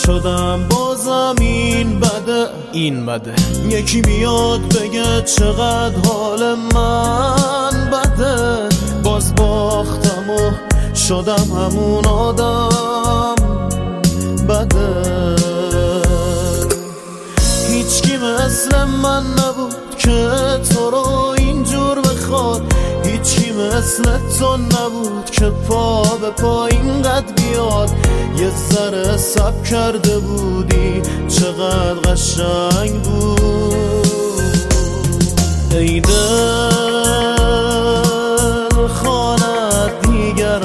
شدم بازم این بده یکی بیاد بگه چقدر حال من بده، باز باختم و شدم همون آدم بده. هیچکی مثل من نبود که تو رو اینجور بخواد، هیچکی مثل تو نبود که پا به پا اینقدر بیاد. یه ذره صبر کرده بودی چقدر قشنگ بود. ای دل خانت دیگر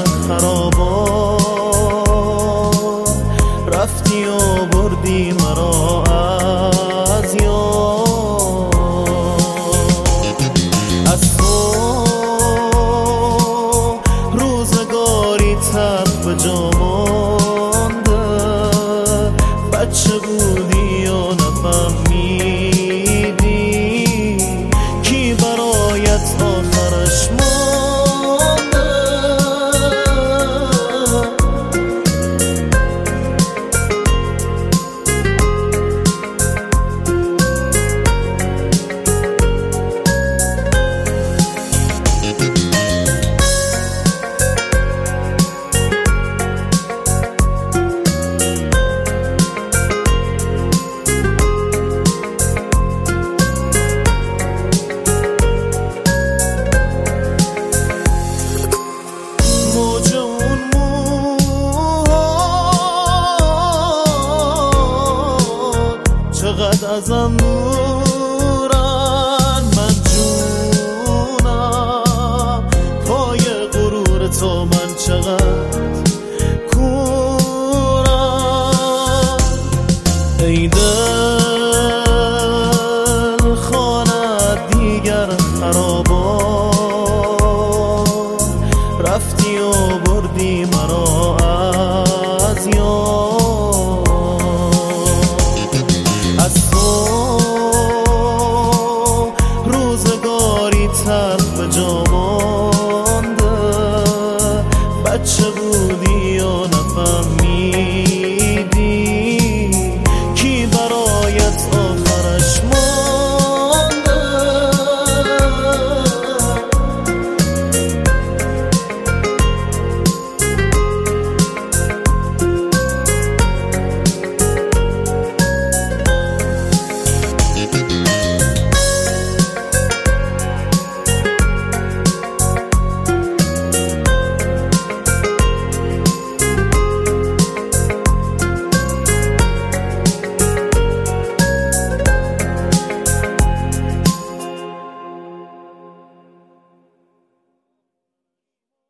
خرابات، رفتی و بردی مرا از یاد. از تو روزگاری تلخ به جا مانده، بچه بودی و نفهمیدی کی برایت آخرش مانده. چقدر ازم دورن من جونم، پای غرور تو من چقدر کورم. ای دل